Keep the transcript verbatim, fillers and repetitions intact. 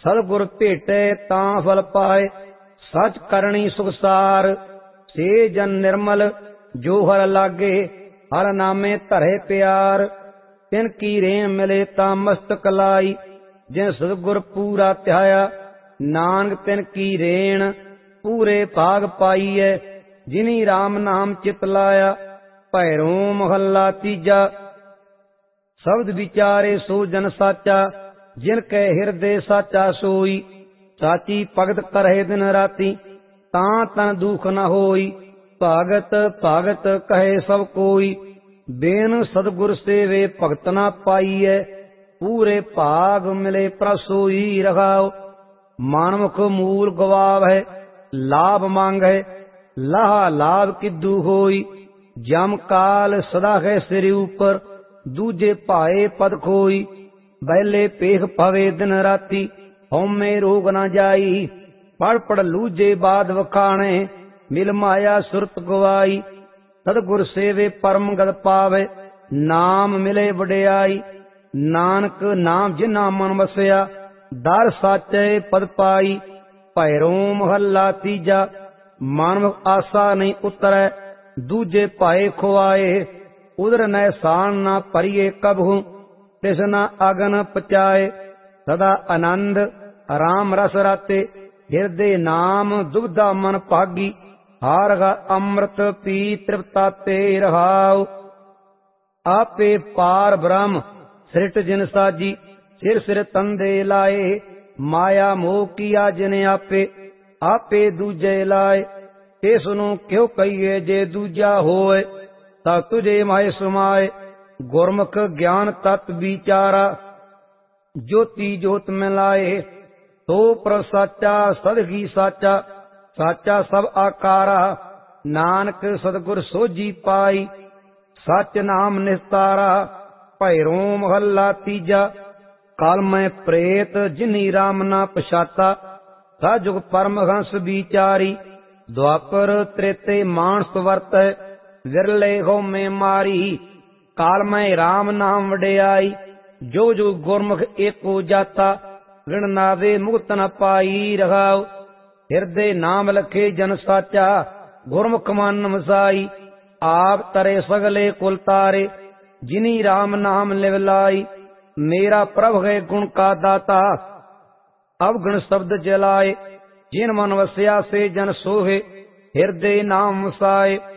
सतगुर भेटे तां फल पाए, सच करणी सुखसार। से जन निर्मल जो हर लागे, हर नामे धरे प्यार। तिन की रेम मिले तां मस्तक लाई, जिन सतगुर पूरा ध्याया। नानक तिन की रेण पूरे भाग पाई है, जिनी राम नाम चित लाया। भैरो महला तीजा। शब्द विचारे सो जन साचा, जिन कै हिरदे साचा सोई। साची भगत करहे दिन राती, तां तन दुख न होई। भगत भगत कहे सब कोई, बेन सतगुर सेवे भगत न पाईऐ। पूरे भाग मिले प्रसोई रखाओ। मानमुख मूल गवाव है, लाभ मांग है। लाहा लाभ किदू होई, जम काल सदा है सिर ऊपर। दूजे पाए पद खोई, बैले पेख पवे दिन राती। हौमे रोग न जाई, पढ़ पढ़ लूजे बाद वखाणे। मिल माया सुरत गवाई, सतगुर सेवे परम गत पावे। नाम मिले वडियाई, नानक नाम जिन्ना मन वसिया। दर साचे पद पाई, भैरो महला तीजा। मानव आशा नहीं उतरै, दूजे पाए खुआए। उदर न सान न परिये कबहू, तिसना अगन पचाए। सदा आनंद राम रस राते, हिरदे नाम दुग्धा मन भागी। हार गा अमृत पी तृप्ताते रहाओ। आपे पार ब्रह्म सृट जिन साजी, सिर सिर तंदे लाए। माया मोह किया जिन आपे, आपे दूजे लाए। तिसनु क्यों कहिए जे दूजा होए, ता तुझे माए समाए। गुरमुख ज्ञान तत् विचारा, ज्योति जोत में लाए। तो पर साचा सदगी साचा, साचा सब आकारा। नानक सतगुर सोजी पाई, सच नाम निस्तारा। भैरो महला तीजा। काल मैं प्रेत जिनी राम ना पछाता, साजुग परम हंस विचारी। द्वापर त्रेते मानस वर्त, विरले हो में मारी। काल मैं राम नाम वडियाई, जो जो गुरमुख एको जाता। ऋण नावे मुक्त न पाई रहाओ। हिरदे नाम लखे जन साचा, गुरमुख मन मसाई। आप तरे सगले कुल तारे, जिनी राम नाम लिवलाई। मेरा प्रभ है गुण का दाता, अवगुण शब्द जलाए। जिन मन वस्या से जन सोहे, हिरदे नाम वसाए।